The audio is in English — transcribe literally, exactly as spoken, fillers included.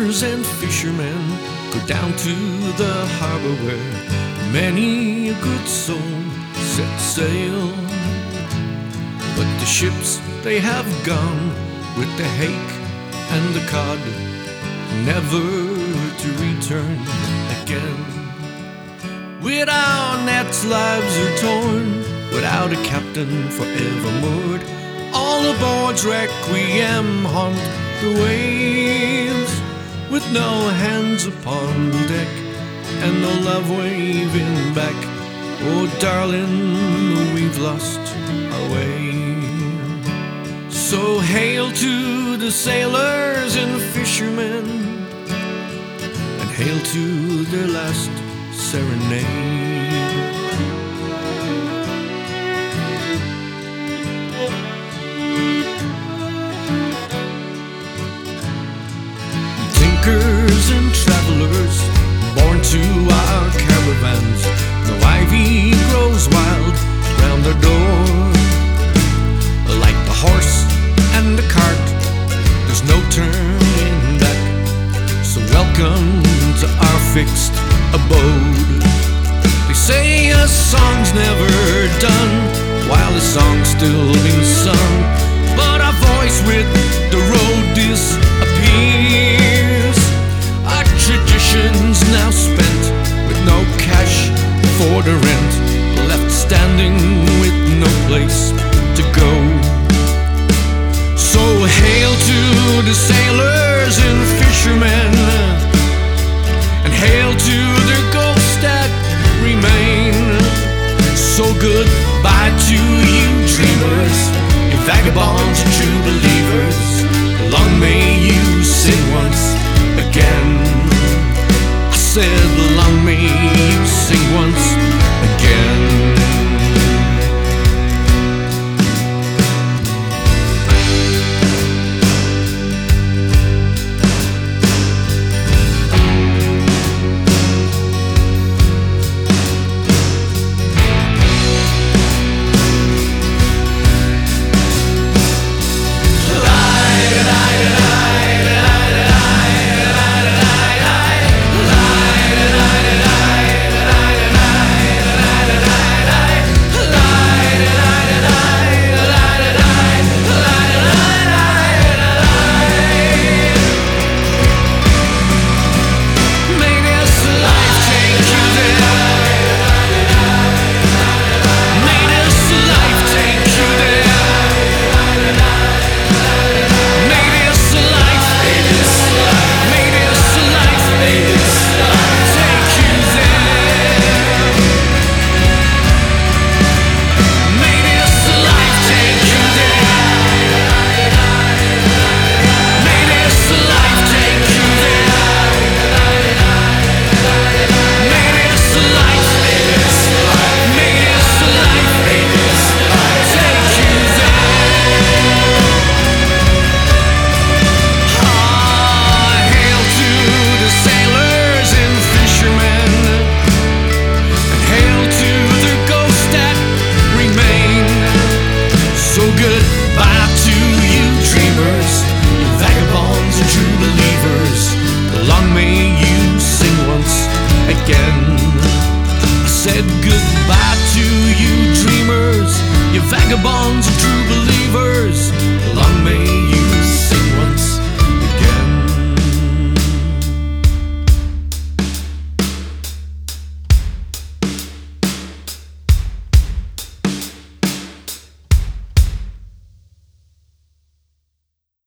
sailors and fishermen go down to the harbor where many a good soul set sail. But the ships they have gone with the hake and the cod, never to return again. Without nets lives are torn, without a captain forever moored. All aboard's requiem haunt the waves, with no hands upon deck and no love waving back. Oh darling, we've lost our way. So hail to the sailors and fishermen, and hail to their last serenade. Thinkers and travelers, born to our caravans, no ivy grows wild round their door. Like the horse and the cart, there's no turning back. So welcome to our fixed abode. They say a song's never done while the song's still being sung, but our voice with the road disappears. Our tradition's now spent with no cash for the rent, left standing with no place to go. So hail to the sailors and fishermen, and hail to their ghosts that remain. So goodbye to you dreamers, you vagabonds and true believers. Long may you sing once again. I said long may you sing once again. Goodbye to you dreamers, you vagabonds and true believers. Long may you sing once again. I said goodbye to you dreamers, you vagabonds and true believers.